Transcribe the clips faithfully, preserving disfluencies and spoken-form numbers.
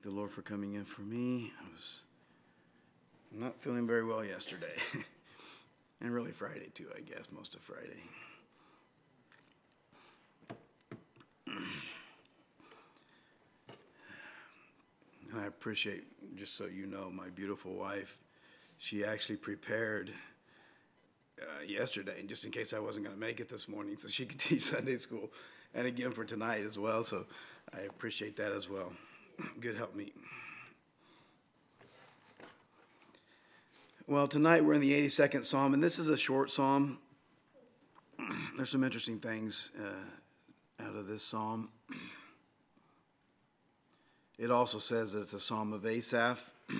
the Lord for coming in for me. I was not feeling very well yesterday. And really Friday too, I guess, most of Friday. And I appreciate, just so you know, my beautiful wife. She actually prepared uh, yesterday, just in case I wasn't going to make it this morning, so she could teach Sunday school, and again for tonight as well. So I appreciate that as well. Good help me. Well, tonight we're in the eighty-second Psalm, and this is a short psalm. There's some interesting things uh, out of this psalm. It also says that it's a psalm of Asaph.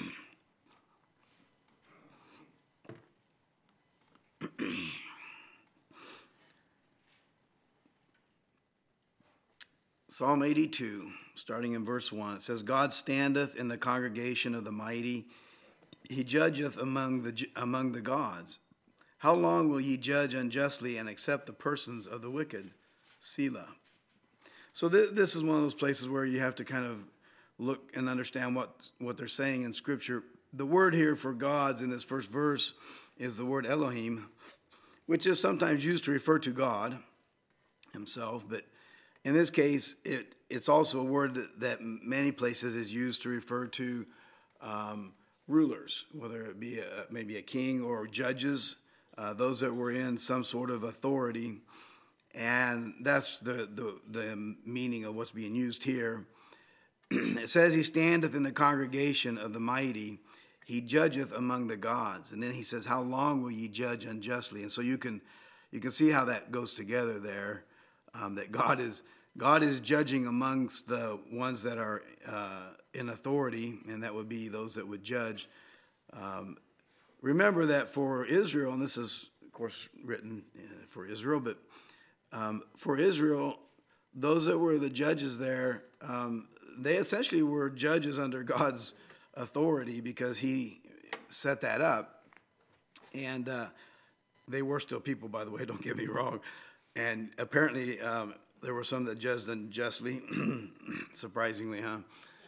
Psalm eighty-two, starting in verse one, it says, God standeth in the congregation of the mighty. He judgeth among the among the gods. How long will ye judge unjustly and accept the persons of the wicked? Selah. So th- this is one of those places where you have to kind of look and understand what, what they're saying in Scripture. The word here for gods in this first verse is the word Elohim, which is sometimes used to refer to God himself, but in this case, it, it's also a word that, that many places is used to refer to um, rulers, whether it be a, maybe a king or judges, uh, those that were in some sort of authority. And that's the, the, the meaning of what's being used here. It says he standeth in the congregation of the mighty. He judgeth among the gods. And then he says, how long will ye judge unjustly? And so you can you can see how that goes together there, um, that God is God is judging amongst the ones that are uh, in authority, and that would be those that would judge. Um, remember that for Israel, and this is, of course, written for Israel, but um, for Israel, those that were the judges there, um, they essentially were judges under God's authority because he set that up. And uh, they were still people, by the way, don't get me wrong. And apparently um, there were some that judged unjustly, surprisingly, huh?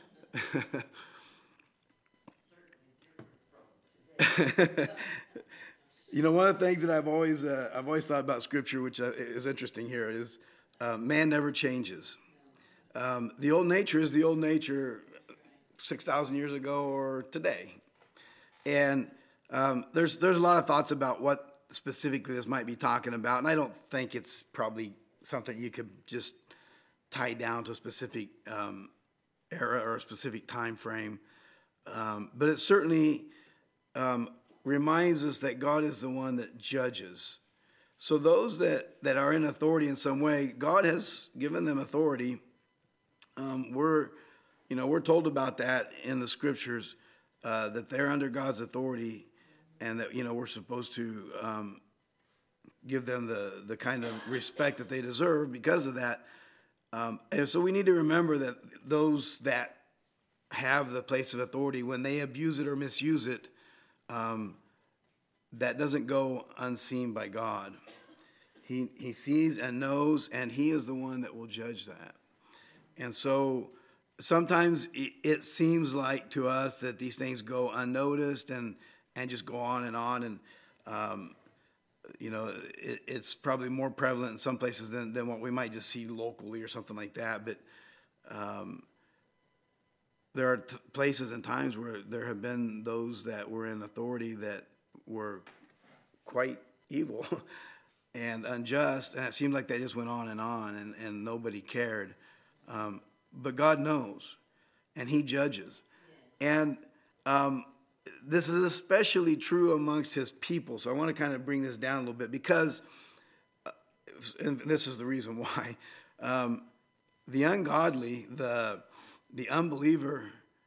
You know, one of the things that I've always uh, I've always thought about Scripture, which is interesting here, is uh, man never changes. Um, the old nature is the old nature six thousand years ago or today. And um, there's there's a lot of thoughts about what specifically this might be talking about, and I don't think it's probably something you could just tie down to a specific um, era or a specific time frame. Um, but it certainly um, reminds us that God is the one that judges. So those that, that are in authority in some way, God has given them authority. Um, we're, you know, we're told about that in the Scriptures, uh, that they're under God's authority, and that, you know, we're supposed to um, give them the, the kind of respect that they deserve because of that. Um, and so we need to remember that those that have the place of authority, when they abuse it or misuse it, um, that doesn't go unseen by God. He he sees and knows, and he is the one that will judge that. And so sometimes it seems like to us that these things go unnoticed and, and just go on and on. And, um, you know, it, it's probably more prevalent in some places than, than what we might just see locally or something like that. But um, there are t- places and times where there have been those that were in authority that were quite evil and unjust. And it seemed like they just went on and on and, and nobody cared. Um, but God knows, and he judges. And um, this is especially true amongst his people. So I want to kind of bring this down a little bit because, uh, and this is the reason why, um, the ungodly, the the unbeliever,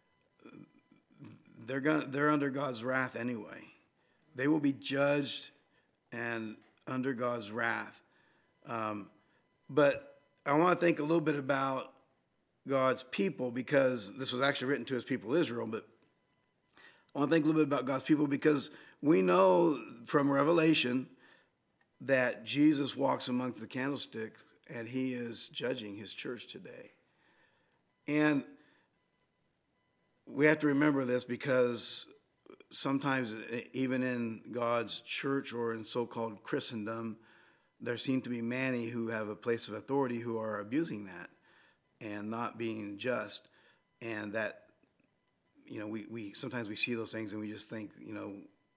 they're gonna, they're under God's wrath anyway. They will be judged and under God's wrath. Um, but I want to think a little bit about God's people, because this was actually written to his people Israel, but I want to think a little bit about God's people because we know from Revelation that Jesus walks amongst the candlesticks and he is judging his church today. And we have to remember this because sometimes, even in God's church or in so-called Christendom, there seem to be many who have a place of authority who are abusing that and not being just. And that, you know, we, we sometimes we see those things and we just think, you know,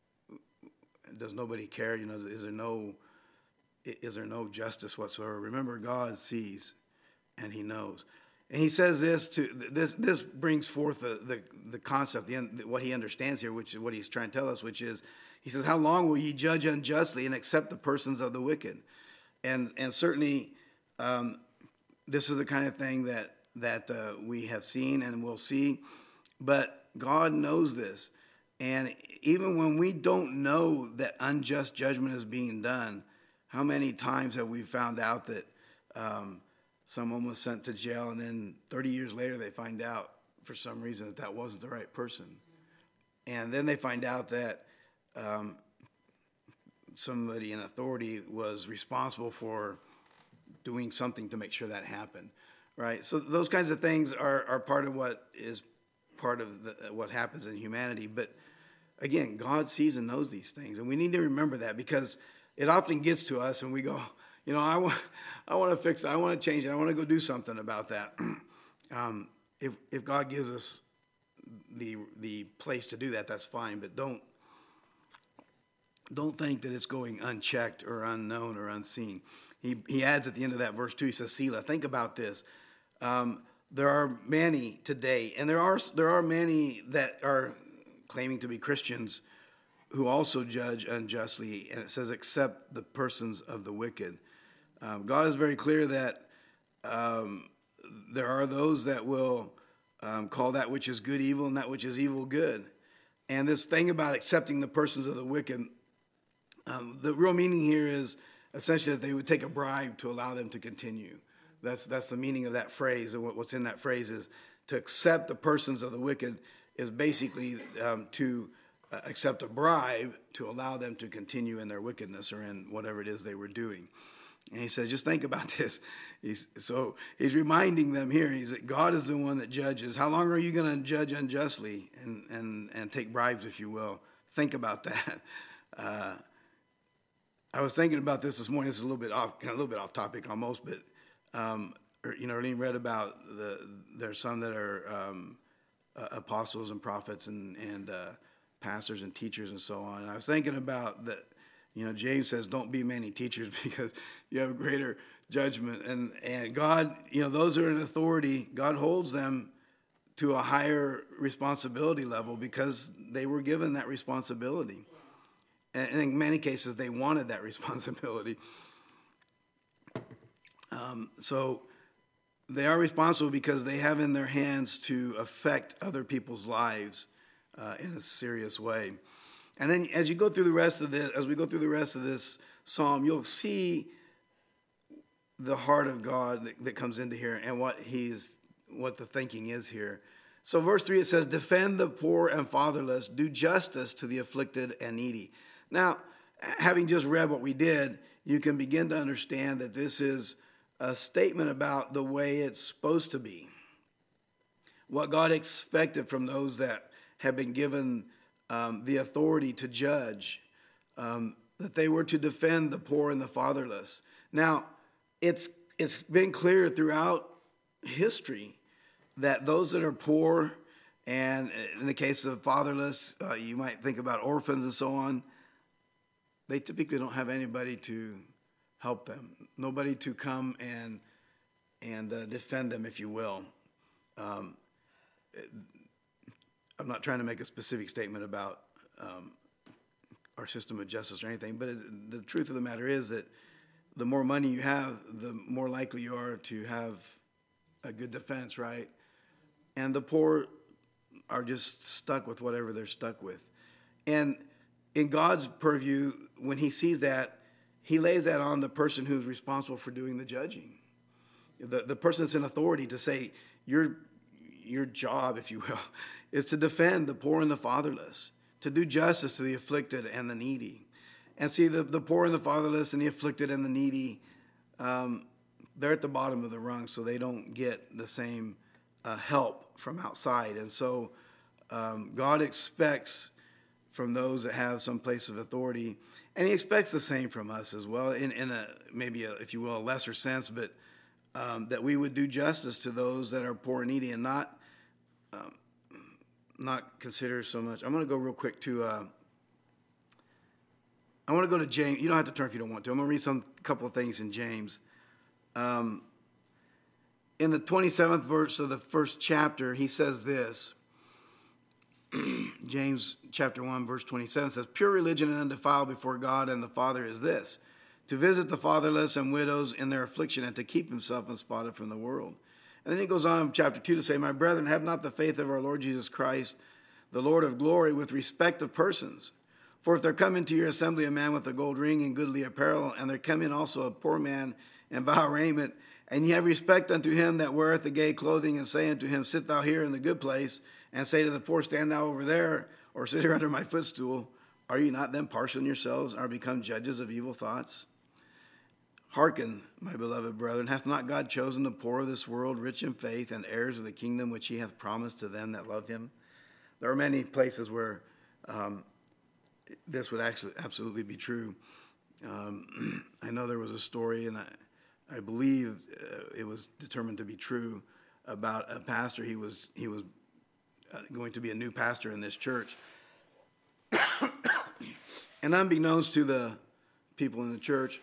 does nobody care? You know, is there no is there no justice whatsoever? Remember, God sees and he knows. And he says this to this this brings forth the the, the concept, the, what he understands here, which is what he's trying to tell us, which is, he says, how long will ye judge unjustly and accept the persons of the wicked? And and certainly um, this is the kind of thing that, that uh, we have seen and will see. But God knows this. And even when we don't know that unjust judgment is being done, how many times have we found out that um, someone was sent to jail and then thirty years later they find out for some reason that that wasn't the right person. And then they find out that um, somebody in authority was responsible for doing something to make sure that happened, right? So those kinds of things are, are part of what is part of the, what happens in humanity. But again, God sees and knows these things, and we need to remember that, because it often gets to us and we go, you know, I want, I want to fix it. I want to change it. I want to go do something about that. um, if if God gives us the the place to do that, that's fine. But don't don't think that it's going unchecked or unknown or unseen. He he adds at the end of that verse two. He says, "Selah." Think about this. Um, there are many today, and there are there are many that are claiming to be Christians who also judge unjustly, and it says, "Accept the persons of the wicked." Um, God is very clear that um, there are those that will um, call that which is good evil and that which is evil good. And this thing about accepting the persons of the wicked, um, the real meaning here is essentially that they would take a bribe to allow them to continue. That's that's the meaning of that phrase, and what, what's in that phrase is to accept the persons of the wicked is basically um, to uh, accept a bribe to allow them to continue in their wickedness or in whatever it is they were doing. And he said, just think about this. He's, so he's reminding them here, he's that God is the one that judges. How long are you going to judge unjustly and, and, and take bribes, if you will? Think about that. Uh, I was thinking about this this morning. This is a little bit off, kind of a little bit off topic almost, but um, you know, Erlene read about the there's some that are um, uh, apostles and prophets and and uh, pastors and teachers and so on. And I was thinking about that. You know, James says, don't be many teachers because you have greater judgment. And, and God, you know, those who are in authority, God holds them to a higher responsibility level because they were given that responsibility. And, and in many cases, they wanted that responsibility. Um, so they are responsible because they have in their hands to affect other people's lives uh, in a serious way. And then as you go through the rest of this, as we go through the rest of this psalm, you'll see the heart of God that, that comes into here and what he's, what the thinking is here. So verse three, it says, defend the poor and fatherless, do justice to the afflicted and needy. Now, having just read what we did, you can begin to understand that this is a statement about the way it's supposed to be. What God expected from those that have been given Um, the authority to judge, um, that they were to defend the poor and the fatherless. Now, it's it's been clear throughout history that those that are poor, and in the case of fatherless, uh, you might think about orphans and so on, they typically don't have anybody to help them, nobody to come and and uh, defend them, if you will. Um, I'm not trying to make a specific statement about um, our system of justice or anything, but it, the truth of the matter is that the more money you have, the more likely you are to have a good defense, right? And the poor are just stuck with whatever they're stuck with. And in God's purview, when he sees that, he lays that on the person who's responsible for doing the judging. The, the person that's in authority to say, your, your job, if you will, is to defend the poor and the fatherless, to do justice to the afflicted and the needy. And see, the, the poor and the fatherless and the afflicted and the needy, um, they're at the bottom of the rung, so they don't get the same uh, help from outside. And so um, God expects from those that have some place of authority, and he expects the same from us as well, in, in a maybe, a, if you will, a lesser sense, but um, that we would do justice to those that are poor and needy and not um, not consider so much. I'm going to go real quick to, uh, I want to go to James. You don't have to turn if you don't want to. I'm going to read some couple of things in James. Um, in the twenty-seventh verse of the first chapter, he says this. James chapter one, verse twenty-seven says, "Pure religion and undefiled before God and the Father is this, to visit the fatherless and widows in their affliction and to keep himself unspotted from the world." And then he goes on in chapter two to say, "My brethren, have not the faith of our Lord Jesus Christ, the Lord of glory, with respect of persons. For if there come into your assembly a man with a gold ring and goodly apparel, and there come in also a poor man in vile raiment, and ye have respect unto him that weareth the gay clothing, and say unto him, Sit thou here in the good place, and say to the poor, Stand thou over there, or sit here under my footstool, are ye not then partial in yourselves, and are become judges of evil thoughts? Hearken, my beloved brethren, hath not God chosen the poor of this world, rich in faith, and heirs of the kingdom which he hath promised to them that love him?" There are many places where um, this would actually absolutely be true. Um, I know there was a story, and I, I believe uh, it was determined to be true, about a pastor. He was he was uh, going to be a new pastor in this church, and unbeknownst to the people in the church,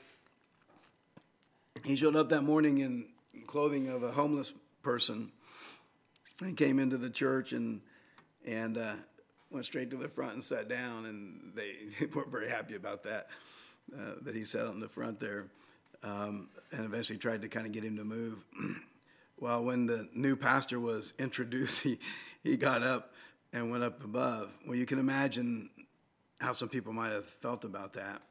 he showed up that morning in clothing of a homeless person, and came into the church and and uh, went straight to the front and sat down, and they weren't very happy about that, uh, that he sat on the front there, um, and eventually tried to kind of get him to move. Well, when the new pastor was introduced, he, he got up and went up above. Well, you can imagine how some people might have felt about that.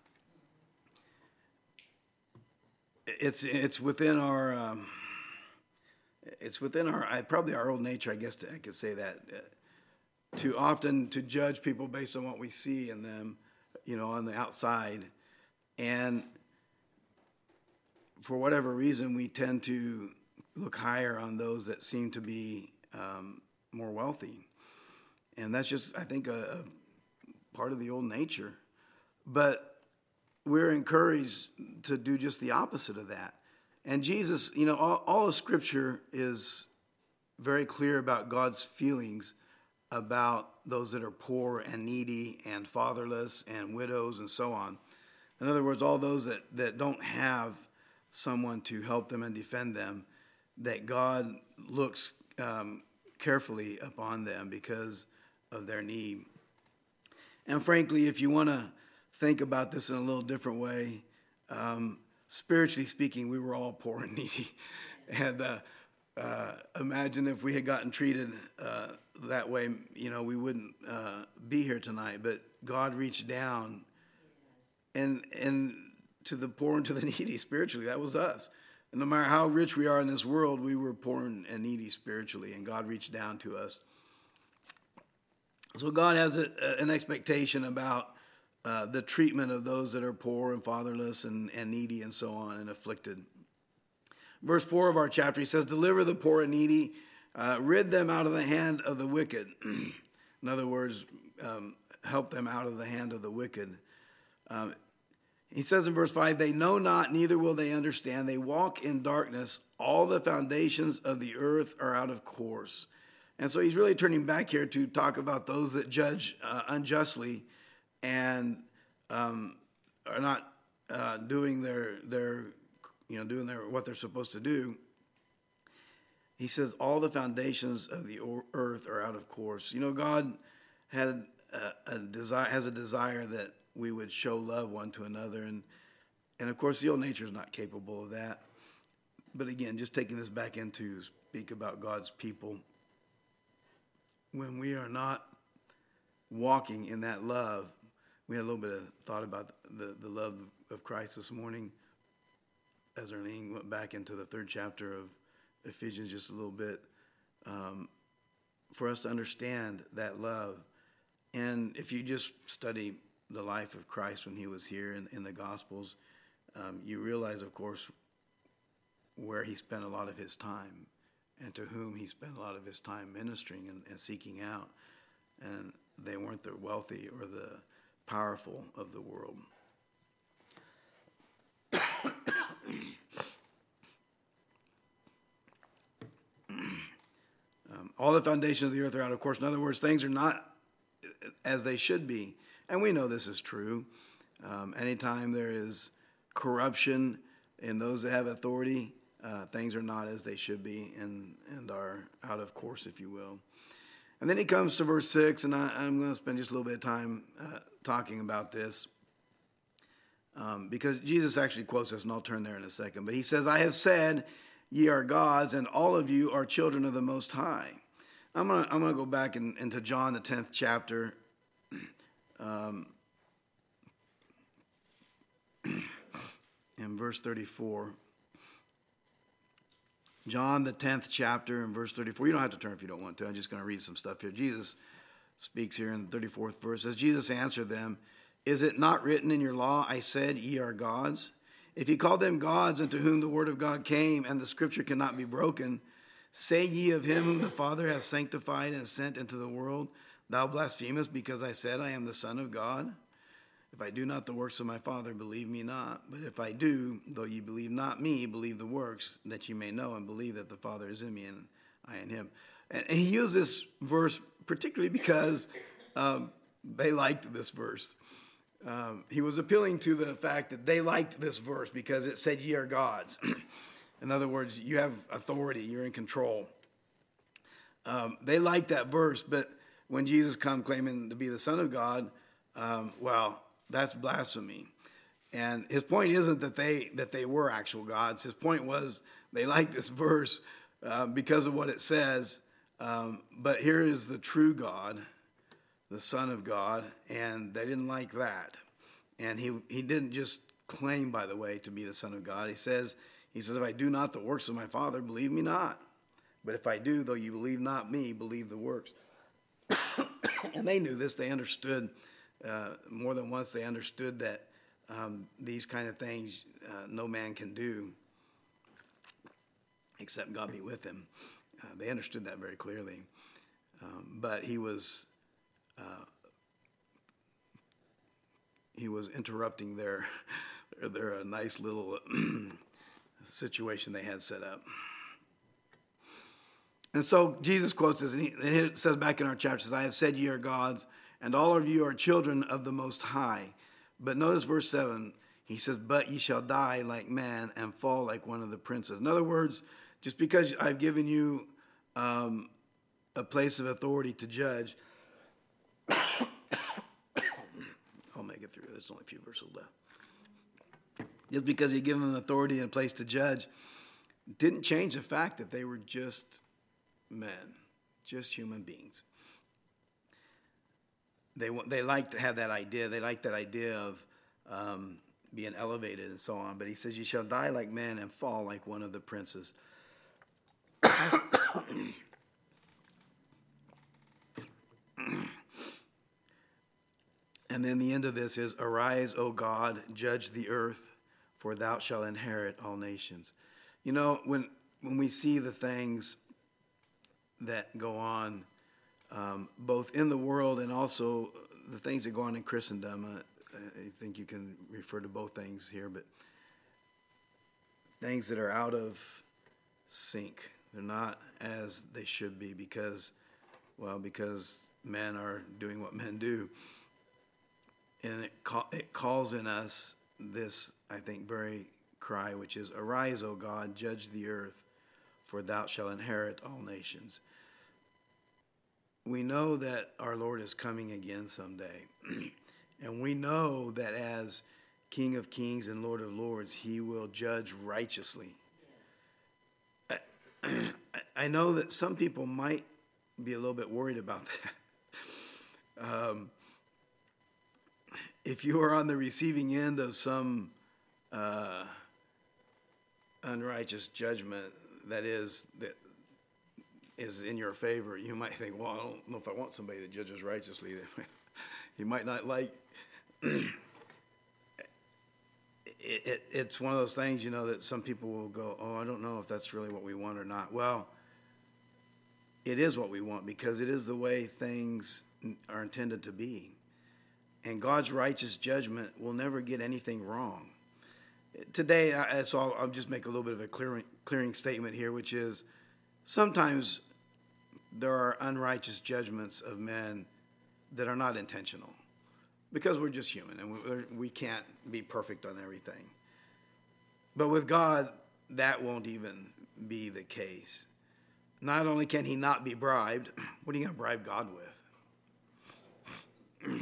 It's it's within our um, it's within our probably our old nature, I guess I could say that, uh, to often to judge people based on what we see in them, you know, on the outside, and for whatever reason, we tend to look higher on those that seem to be um, more wealthy, and that's just, I think, a, a part of the old nature. But we're encouraged to do just the opposite of that. And Jesus, you know, all, all of Scripture is very clear about God's feelings about those that are poor and needy and fatherless and widows and so on. In other words, all those that, that don't have someone to help them and defend them, that God looks um, carefully upon them because of their need. And frankly, if you want to think about this in a little different way, um, spiritually speaking, we were all poor and needy. And uh, uh, imagine if we had gotten treated uh, that way, you know, we wouldn't uh, be here tonight. But God reached down and and to the poor and to the needy spiritually. That was us. And no matter how rich we are in this world, we were poor and needy spiritually, and God reached down to us. So God has a, an expectation about uh, the treatment of those that are poor and fatherless and, and needy and so on and afflicted. Verse four of our chapter, he says, "Deliver the poor and needy, uh, rid them out of the hand of the wicked." In other words, um, help them out of the hand of the wicked. Um, he says in verse five, "They know not, neither will they understand. They walk in darkness. All the foundations of the earth are out of course." And so he's really turning back here to talk about those that judge uh, unjustly and um, are not uh, doing their their you know doing their what they're supposed to do. He says all the foundations of the earth are out of course. You know, God had a, a desire has a desire that we would show love one to another, and and of course the old nature is not capable of that. But again, just taking this back into speak about God's people, when we are not walking in that love, we had a little bit of thought about the, the love of Christ this morning as Arlene went back into the third chapter of Ephesians just a little bit, um, for us to understand that love. And if you just study the life of Christ when he was here in, in the Gospels, um, you realize, of course, where he spent a lot of his time and to whom he spent a lot of his time ministering and, and seeking out. and they weren't the wealthy or the powerful of the world. um, all the foundations of the earth are out of course. In other words, things are not as they should be. And we know this is true. Um, anytime there is corruption in those that have authority, uh, things are not as they should be and, and are out of course, if you will. And then he comes to verse six, and I, I'm going to spend just a little bit of time uh, talking about this. Um, because Jesus actually quotes this, and I'll turn there in a second. But he says, I have said, ye are gods, and all of you are children of the Most High. I'm going to I'm going to go back in, into John, the tenth chapter. Um, in verse thirty-four. John, the tenth chapter, in verse thirty-four. You don't have to turn if you don't want to. I'm just going to read some stuff here. Jesus speaks here in the thirty-fourth verse. As Jesus answered them, is it not written in your law, I said, ye are gods? If ye call them gods unto whom the word of God came, and the scripture cannot be broken, say ye of him whom the Father hath sanctified and sent into the world, thou blasphemest, because I said, I am the Son of God? If I do not the works of my Father, believe me not. But if I do, though ye believe not me, believe the works, that ye may know and believe that the Father is in me and I in him. And he used this verse particularly because um, they liked this verse. Um, he was appealing to the fact that they liked this verse because it said ye are gods. In other words, you have authority, you're in control. Um, they liked that verse, but when Jesus come claiming to be the Son of God, um, well, that's blasphemy. And his point isn't that they that they were actual gods. His point was they liked this verse uh, because of what it says. Um, but here is the true God, the Son of God, and they didn't like that. And he he didn't just claim, by the way, to be the Son of God. He says, he says, if I do not the works of my Father, believe me not. But if I do, though you believe not me, believe the works. And they knew this. They understood uh, more than once. They understood that um, these kind of things uh, no man can do except God be with him. Uh, they understood that very clearly. Um, but he was uh, he was interrupting their their uh, nice little situation they had set up. And so Jesus quotes this, and, he, and it says back in our chapter, says, I have said ye are gods, and all of you are children of the Most High. But notice verse seven, he says, but ye shall die like man and fall like one of the princes. In other words, just because I've given you um, a place of authority to judge, I'll make it through. There's only a few verses left. Just because he given them authority and a place to judge didn't change the fact that they were just men, just human beings. They they like to have that idea. They like that idea of um, being elevated and so on. But he says, you shall die like men and fall like one of the princes. And then the end of this is, arise, O God, judge the earth, for thou shalt inherit all nations. You know, when when we see the things that go on, um, both in the world and also the things that go on in Christendom, uh, I think you can refer to both things here, but things that are out of sync. They're not as they should be because, well, because men are doing what men do. And it, call, it calls in us this, I think, very cry, which is, arise, O God, judge the earth, for thou shalt inherit all nations. We know that our Lord is coming again someday. And we know that as King of Kings and Lord of Lords, he will judge righteously. I, I know that some people might be a little bit worried about that. Um, if you are on the receiving end of some uh, unrighteous judgment that is that is in your favor, you might think, well, I don't know if I want somebody that judges righteously. He might not like. it, it, it's one of those things, you know, that some people will go, oh, I don't know if that's really what we want or not. Well, it is what we want because it is the way things are intended to be. And God's righteous judgment will never get anything wrong. Today, I, so I'll, I'll just make a little bit of a clearing, clearing statement here, which is sometimes there are unrighteous judgments of men that are not intentional, because we're just human and we, we can't be perfect on everything. But with God, that won't even be the case. Not only can he not be bribed, what are you going to bribe God with?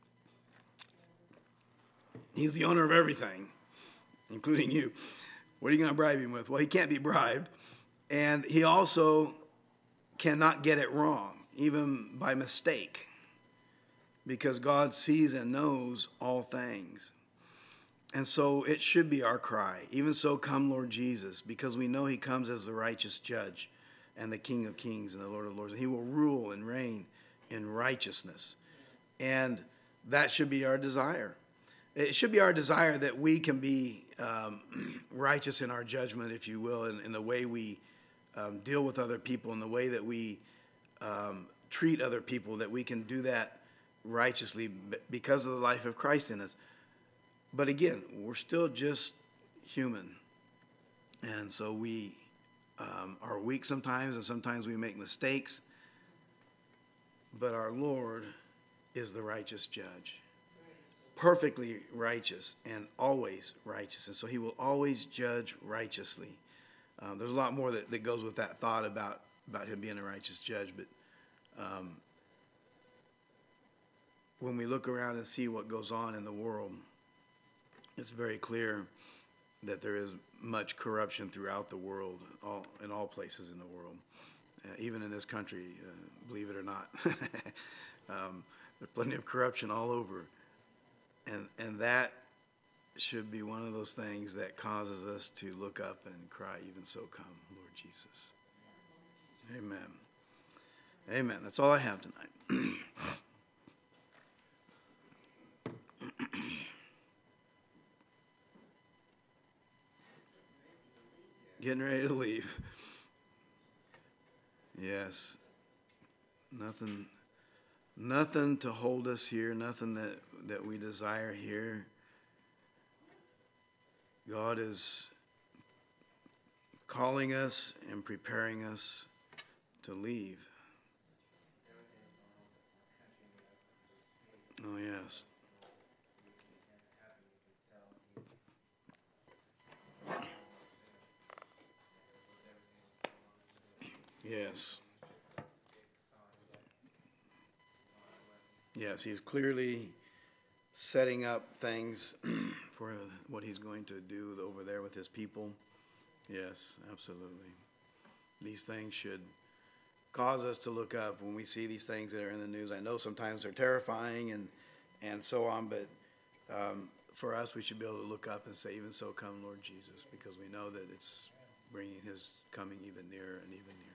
He's the owner of everything, including you. What are you going to bribe him with? Well, he can't be bribed. And he also cannot get it wrong, even by mistake, because God sees and knows all things. And so it should be our cry, even so come Lord Jesus, because we know he comes as the righteous judge and the King of kings and the Lord of lords. And he will rule and reign in righteousness. And that should be our desire. It should be our desire that we can be um, righteous in our judgment, if you will, in, in the way we um, deal with other people, in the way that we um, treat other people, that we can do that righteously because of the life of Christ in us. But again, we're still just human. And so we um, are weak sometimes, and sometimes we make mistakes. But our Lord is the righteous judge, perfectly righteous and always righteous. And so he will always judge righteously. Um, there's a lot more that, that goes with that thought about, about him being a righteous judge. But um, when we look around and see what goes on in the world, it's very clear that there is much corruption throughout the world, all in all places in the world, uh, even in this country, uh, believe it or not. um, there's plenty of corruption all over. And and that should be one of those things that causes us to look up and cry, even so come, Lord Jesus. Amen. Amen. That's all I have tonight. Getting ready to leave. Yes. Nothing nothing to hold us here, nothing that, that we desire here. God is calling us and preparing us to leave. Oh, yes. Yes. Yes, he's clearly setting up things for what he's going to do over there with his people. Yes, absolutely. These things should cause us to look up when we see these things that are in the news. I know sometimes they're terrifying and, and so on, but um, for us, we should be able to look up and say, even so come, Lord Jesus, because we know that it's bringing his coming even nearer and even nearer.